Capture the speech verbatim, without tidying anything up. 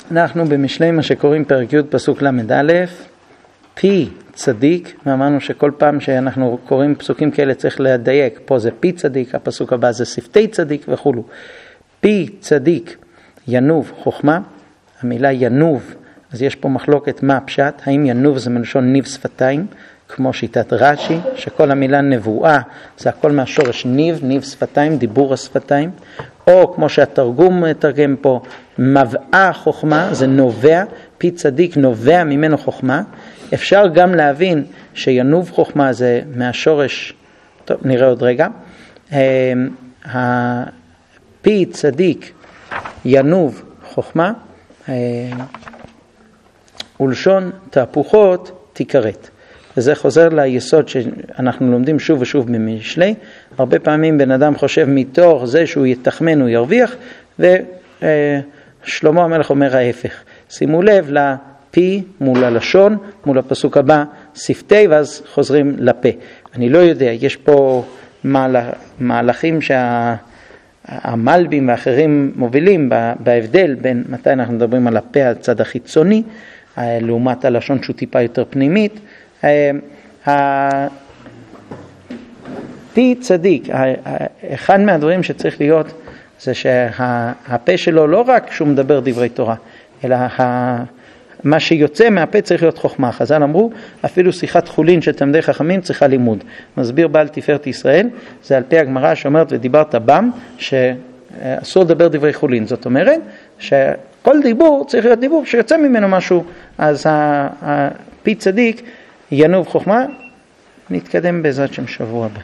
אנחנו במשלי מה שקוראים פרק י' פסוק למד א', פי צדיק, ואמרנו שכל פעם שאנחנו קוראים פסוקים כאלה צריך לדייק, פה זה פי צדיק, הפסוק הבא זה שפתי צדיק וכו'. פי צדיק ינוב חוכמה, המילה ינוב, אז יש פה מחלוקת מה הפשט, האם ינוב זה מלשון ניב שפתיים, כמו שיטת רש"י, שכל המילה נבואה זה הכל מהשורש ניב, ניב שפתיים, דיבור השפתיים, או כמו שהתרגום תרגם פה, מבעה חוכמה, זה נובע, פי צדיק נובע ממנו חוכמה. אפשר גם להבין שינוב חוכמה זה מהשורש, טוב נראה עוד רגע, פי צדיק ינוב חוכמה, ולשון תהפוכות תיכרת. וזה חוזר ליסוד שאנחנו לומדים שוב ושוב במשלי. הרבה פעמים בן אדם חושב מתוך זה שהוא יתחמן הוא ירוויח, ושלמה המלך אומר ההפך. שימו לב לפי מול הלשון, מול הפסוק הבא שפתי, ואז חוזרים לפה. אני לא יודע, יש פה מהלכים שהמלבים ואחרים מובילים בהבדל בין מתי אנחנו מדברים על הפה הצד החיצוני, לעומת הלשון שהוא טיפה יותר פנימית. פי צדיק, אחד מהדברים שצריך להיות זה שהפה שלו לא רק שהוא מדבר דברי תורה, אלא מה שיוצא מהפה צריך להיות חוכמה. חז"ל אמרו, אפילו שיחת חולין של תלמידי חכמים צריכה לימוד. מסביר בעל תפארת ישראל, זה על פי הגמרא שאומרת ודיברת בם, שאסור לדבר דברי חולין. זאת אומרת שכל דיבור צריך להיות דיבור שיוצא ממנו משהו. אז הפי צדיק ינוב חוכמה. נתקדם בעזרת שם שבוע הבא.